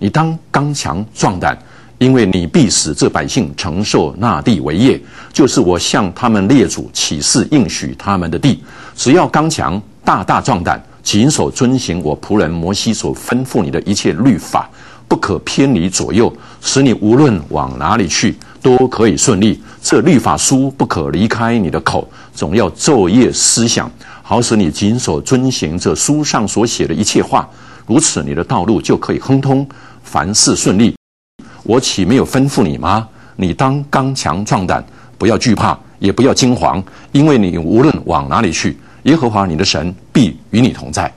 你当刚强壮胆，因为你必使这百姓承受那地为业，就是我向他们列祖起誓应许他们的地。只要刚强，大大壮胆，谨守遵行我仆人摩西所吩咐你的一切律法，不可偏离左右，使你无论往哪里去都可以顺利。这律法书不可离开你的口，总要昼夜思想，好使你谨守遵行这书上所写的一切话。如此，你的道路就可以亨通，凡事顺利。我岂没有吩咐你吗？你当刚强壮胆，不要惧怕，也不要惊惶，因为你无论往哪里去，耶和华你的神必与你同在。